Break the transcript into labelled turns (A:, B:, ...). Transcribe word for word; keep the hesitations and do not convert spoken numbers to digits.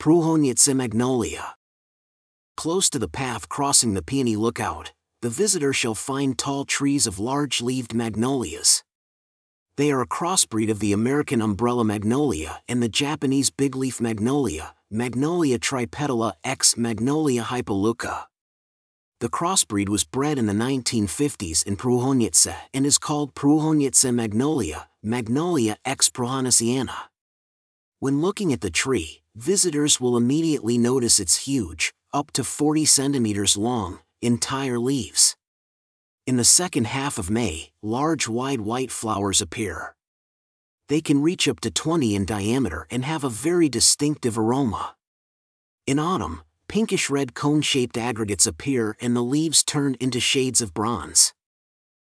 A: Průhonice magnolia. Close to the path crossing the Peony Lookout, the visitor shall find tall trees of large-leaved magnolias. They are a crossbreed of the American umbrella magnolia and the Japanese bigleaf magnolia, Magnolia tripetala x Magnolia hypoleuca. The crossbreed was bred in the nineteen fifties in Průhonice and is called Průhonice magnolia, Magnolia x Průhoniciana. When looking at the tree, visitors will immediately notice its huge, up to forty centimeters long, entire leaves. In the second half of May, large wide white flowers appear. They can reach up to twenty in diameter and have a very distinctive aroma. In autumn, pinkish-red cone-shaped aggregates appear and the leaves turn into shades of bronze.